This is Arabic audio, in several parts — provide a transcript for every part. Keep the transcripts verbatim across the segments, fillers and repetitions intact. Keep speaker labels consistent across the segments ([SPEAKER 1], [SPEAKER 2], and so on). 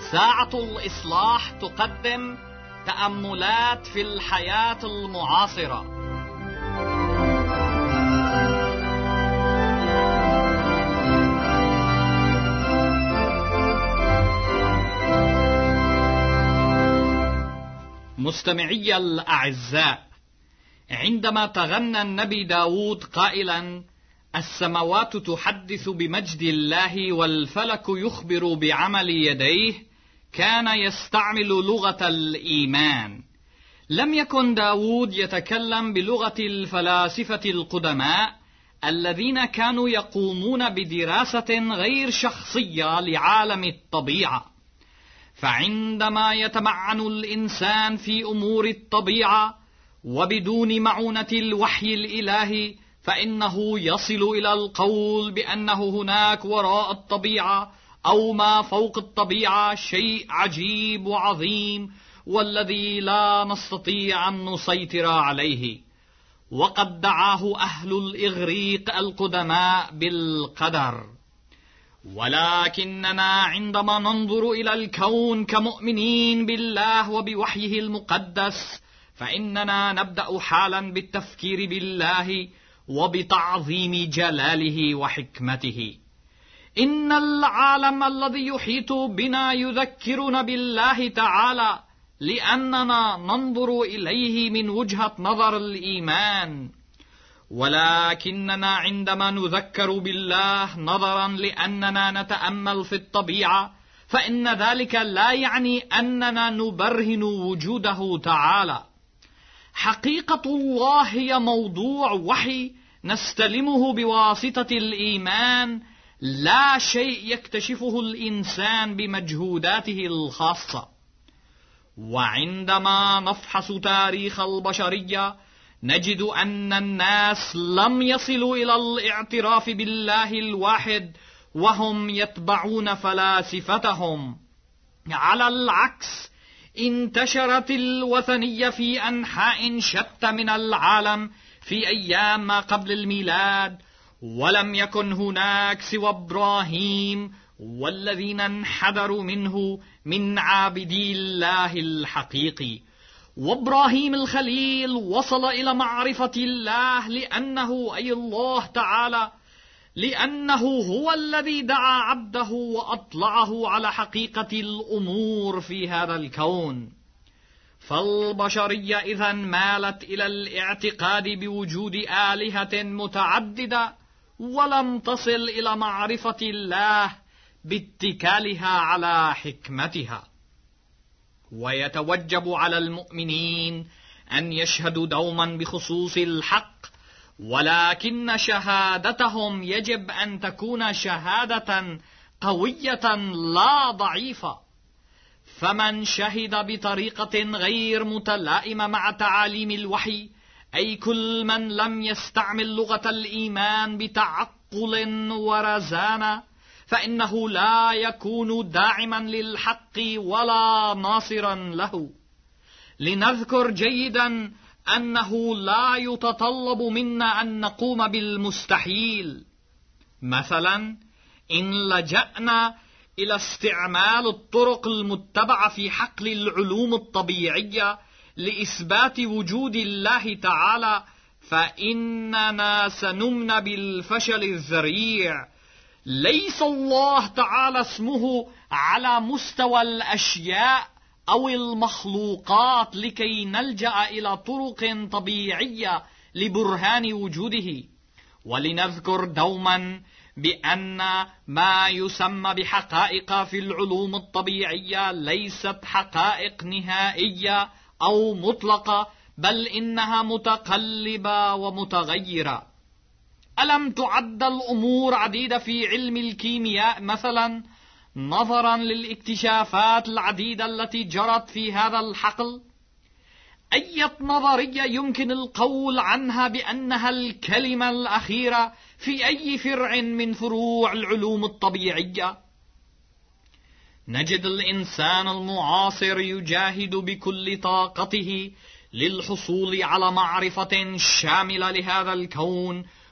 [SPEAKER 1] ساعة الإصلاح تقدم تأملات في الحياة المعاصرة. مستمعي الأعزاء، عندما تغنى النبي داود قائلا: السماوات تحدث بمجد الله والفلك يخبر بعمل يديه، كان يستعمل لغة الإيمان. لم يكن داود يتكلم بلغة الفلاسفة القدماء الذين كانوا يقومون بدراسة غير شخصية لعالم الطبيعة. فعندما يتمعن الإنسان في أمور الطبيعة وبدون معونة الوحي الإلهي، فإنه يصل إلى القول بأنه هناك وراء الطبيعة أو ما فوق الطبيعة شيء عجيب وعظيم والذي لا نستطيع أن نسيطر عليه. وقد دعاه أهل الإغريق القدماء بالقدر. ولكننا عندما ننظر إلى الكون كمؤمنين بالله وبوحيه المقدس، فإننا نبدأ حالا بالتفكير بالله وبتعظيم جلاله وحكمته. إن العالم الذي يحيط بنا يذكرنا بالله تعالى، لأننا ننظر إليه من وجهة نظر الإيمان. ولكننا عندما نذكر بالله نظرا لأننا نتأمل في الطبيعة، فإن ذلك لا يعني أننا نبرهن وجوده تعالى. حقيقة الله هي موضوع وحي نستلمه بواسطة الإيمان، لا شيء يكتشفه الإنسان بمجهوداته الخاصة. وعندما نفحص تاريخ البشرية نجد أن الناس لم يصلوا إلى الاعتراف بالله الواحد وهم يتبعون فلاسفتهم. على العكس، انتشرت الوثنية في أنحاء شتى من العالم في أيام ما قبل الميلاد، ولم يكن هناك سوى إبراهيم والذين انحدروا منه من عابدي الله الحقيقي. وإبراهيم الخليل وصل إلى معرفة الله لأنه أي الله تعالى، لأنه هو الذي دعا عبده وأطلعه على حقيقة الأمور في هذا الكون. فالبشرية إذن مالت إلى الاعتقاد بوجود آلهة متعددة، ولم تصل إلى معرفة الله باتكالها على حكمتها. ويتوجب على المؤمنين أن يشهدوا دوما بخصوص الحق، ولكن شهادتهم يجب أن تكون شهادة قوية لا ضعيفة. فمن شهد بطريقة غير متلائمة مع تعاليم الوحي، أي كل من لم يستعمل لغة الإيمان بتعقل ورزانة، فإنه لا يكون داعما للحق ولا ناصرا له. لنذكر جيدا أنه لا يتطلب منا أن نقوم بالمستحيل. مثلا، إن لجأنا إلى استعمال الطرق المتبعة في حقل العلوم الطبيعية لإثبات وجود الله تعالى، فإننا سنمنى بالفشل الذريع. ليس الله تعالى اسمه على مستوى الأشياء أو المخلوقات لكي نلجأ إلى طرق طبيعية لبرهان وجوده. ولنذكر دوما بأن ما يسمى بحقائق في العلوم الطبيعية ليست حقائق نهائية أو مطلقة، بل إنها متقلبة ومتغيرة. ألم تعد الأمور عديدة في علم الكيمياء مثلا، نظرا للاكتشافات العديدة التي جرت في هذا الحقل؟ أي نظرية يمكن القول عنها بأنها الكلمة الأخيرة في أي فرع من فروع العلوم الطبيعية؟ نجد الإنسان المعاصر يجاهد بكل طاقته للحصول على معرفة شاملة لهذا الكون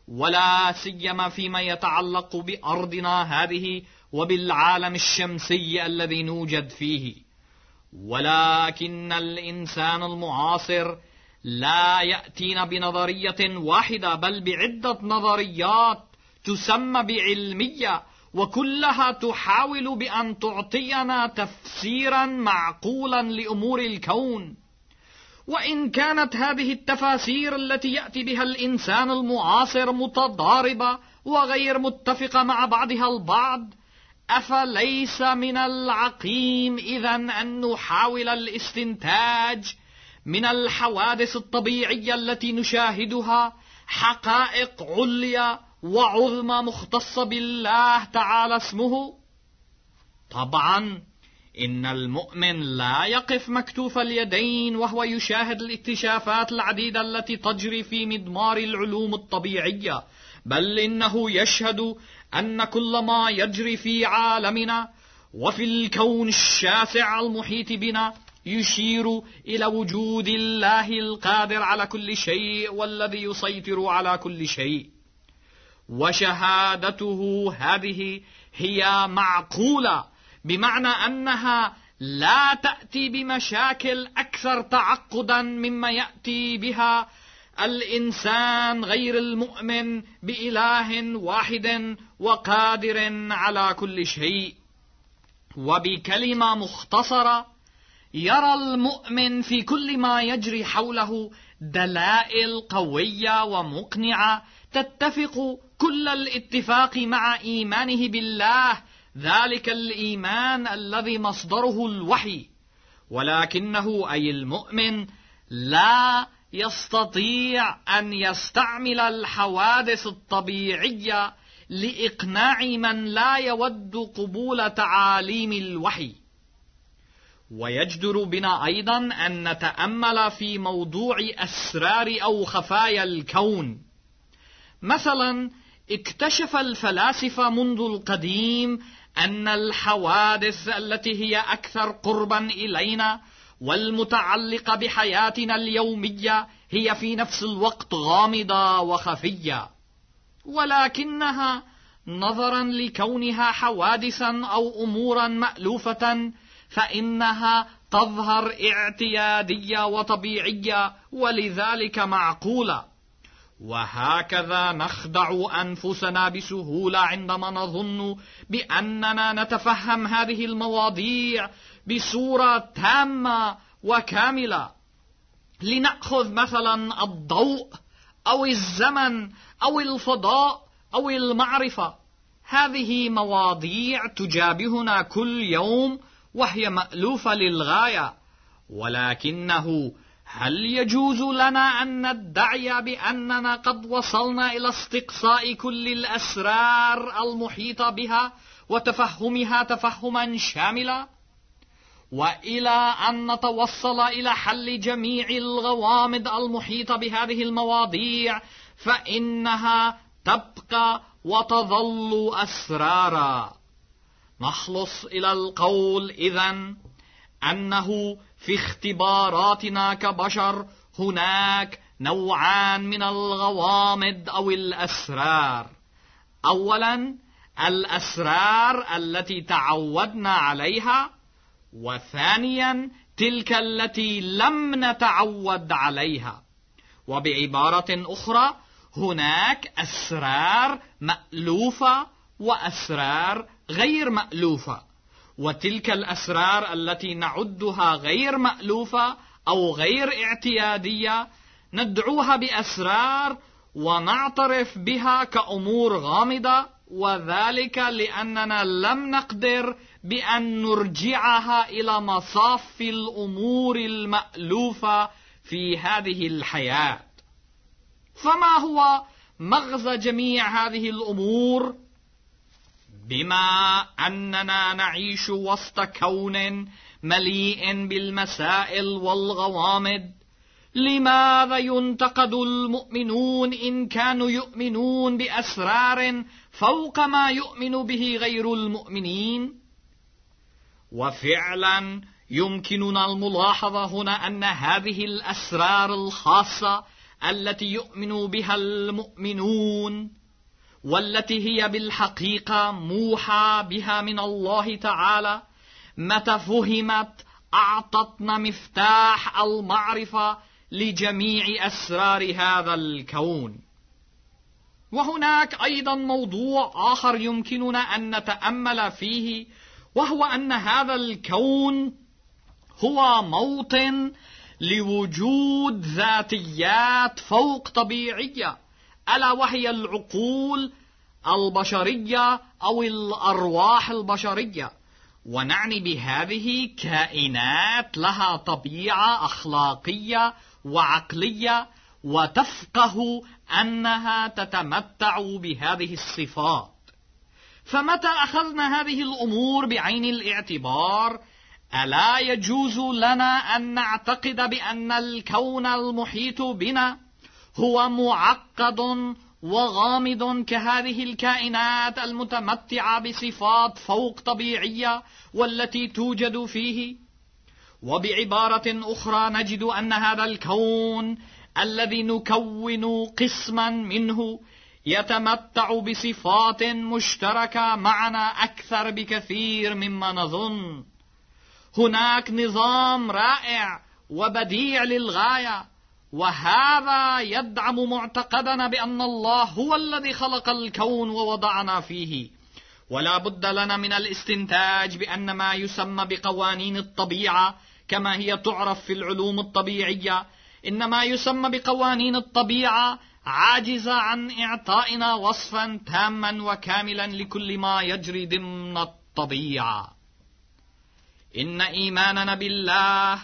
[SPEAKER 1] ولا سيما فيما يتعلق بأرضنا هذه وبالعالم الشمسي الذي نوجد فيه. ولكن الإنسان المعاصر لا يأتينا بنظرية واحدة، بل بعدة نظريات تسمى بعلمية، وكلها تحاول بأن تعطينا تفسيرا معقولا لأمور الكون. وإن كانت هذه التفاسير التي يأتي بها الإنسان المعاصر متضاربة وغير متفقة مع بعضها البعض، أفليس من العقيم إذن أن نحاول الاستنتاج من الحوادث الطبيعية التي نشاهدها حقائق عليا وعظمى مختصة بالله تعالى اسمه؟ طبعا إن المؤمن لا يقف مكتوف اليدين وهو يشاهد الاكتشافات العديدة التي تجري في مضمار العلوم الطبيعية، بل إنه يشهد أن كل ما يجري في عالمنا وفي الكون الشاسع المحيط بنا يشير إلى وجود الله القادر على كل شيء والذي يسيطر على كل شيء. وشهادته هذه هي معقولة، بمعنى أنها لا تأتي بمشاكل أكثر تعقدا مما يأتي بها الإنسان غير المؤمن بإله واحد وقادر على كل شيء. وبكلمة مختصرة، يرى المؤمن في كل ما يجري حوله دلائل قوية ومقنعة تتفق كل الاتفاق مع إيمانه بالله، ذلك الإيمان الذي مصدره الوحي. ولكنه أي المؤمن لا يستطيع أن يستعمل الحوادث الطبيعية لإقناع من لا يود قبول تعاليم الوحي. ويجدر بنا أيضا أن نتأمل في موضوع أسرار أو خفايا الكون. مثلا اكتشف الفلاسفة منذ القديم أن الحوادث التي هي أكثر قربا إلينا والمتعلقة بحياتنا اليومية هي في نفس الوقت غامضة وخفية، ولكنها نظرا لكونها حوادثا أو أمورا مألوفة فإنها تظهر اعتيادية وطبيعية ولذلك معقولة. وهكذا نخدع أنفسنا بسهولة عندما نظن بأننا نتفهم هذه المواضيع بصورة تامة وكاملة. لنأخذ مثلا الضوء أو الزمن أو الفضاء أو المعرفة، هذه مواضيع تجابهنا كل يوم وهي مألوفة للغاية، ولكنه هل يجوز لنا أن ندعي بأننا قد وصلنا إلى استقصاء كل الأسرار المحيطة بها وتفهمها تفهما شاملا، وإلى أن نتوصل إلى حل جميع الغوامض المحيطة بهذه المواضيع فإنها تبقى وتظل أسرارا؟ نخلص إلى القول إذن أنه في اختباراتنا كبشر هناك نوعان من الغوامض أو الأسرار. أولا الأسرار التي تعودنا عليها، وثانيا تلك التي لم نتعود عليها. وبعبارة أخرى هناك أسرار مألوفة وأسرار غير مألوفة، وتلك الأسرار التي نعدها غير مألوفة أو غير اعتيادية ندعوها بأسرار ونعترف بها كأمور غامضة، وذلك لأننا لم نقدر بأن نرجعها إلى مصاف الأمور المألوفة في هذه الحياة. فما هو مغزى جميع هذه الأمور؟ بما أننا نعيش وسط كون مليء بالمسائل والغوامض، لماذا ينتقد المؤمنون إن كانوا يؤمنون بأسرار فوق ما يؤمن به غير المؤمنين؟ وفعلا يمكننا الملاحظة هنا أن هذه الأسرار الخاصة التي يؤمن بها المؤمنون، والتي هي بالحقيقة موحى بها من الله تعالى، متى فهمت أعطتنا مفتاح المعرفة لجميع أسرار هذا الكون. وهناك أيضا موضوع آخر يمكننا أن نتأمل فيه، وهو أن هذا الكون هو موطن لوجود ذاتيات فوق طبيعية، ألا وهي العقول البشرية أو الأرواح البشرية. ونعني بهذه كائنات لها طبيعة أخلاقية وعقلية، وتفقه أنها تتمتع بهذه الصفات. فمتى أخذنا هذه الأمور بعين الاعتبار، ألا يجوز لنا أن نعتقد بأن الكون المحيط بنا هو معقد وغامض كهذه الكائنات المتمتعة بصفات فوق طبيعية والتي توجد فيه؟ وبعبارة أخرى نجد أن هذا الكون الذي نكون قسما منه يتمتع بصفات مشتركة معنا أكثر بكثير مما نظن. هناك نظام رائع وبديع للغاية، وهذا يدعم معتقدنا بأن الله هو الذي خلق الكون ووضعنا فيه. ولا بد لنا من الاستنتاج بأن ما يسمى بقوانين الطبيعة كما هي تعرف في العلوم الطبيعية، إنما يسمى بقوانين الطبيعة عاجزة عن إعطائنا وصفا تاما وكاملا لكل ما يجري ضمن الطبيعة. إن إيماننا بالله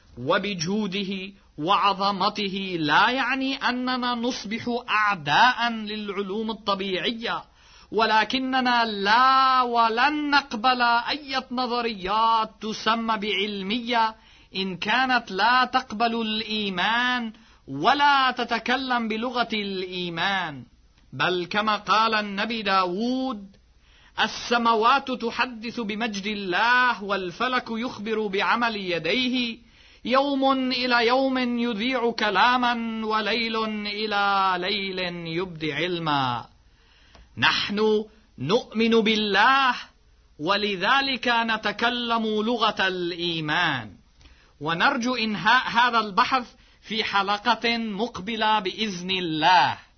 [SPEAKER 1] وبجوده وعظمته لا يعني أننا نصبح أعداء للعلوم الطبيعية، ولكننا لا ولن نقبل أي نظريات تسمى بعلمية إن كانت لا تقبل الإيمان ولا تتكلم بلغة الإيمان. بل كما قال النبي داود: السماوات تحدث بمجد الله والفلك يخبر بعمل يديه، يوم إلى يوم يذيع كلاما وليل إلى ليل يبدي علما. نحن نؤمن بالله، ولذلك نتكلم لغة الإيمان. ونرجو إنهاء هذا البحث في حلقة مقبلة بإذن الله.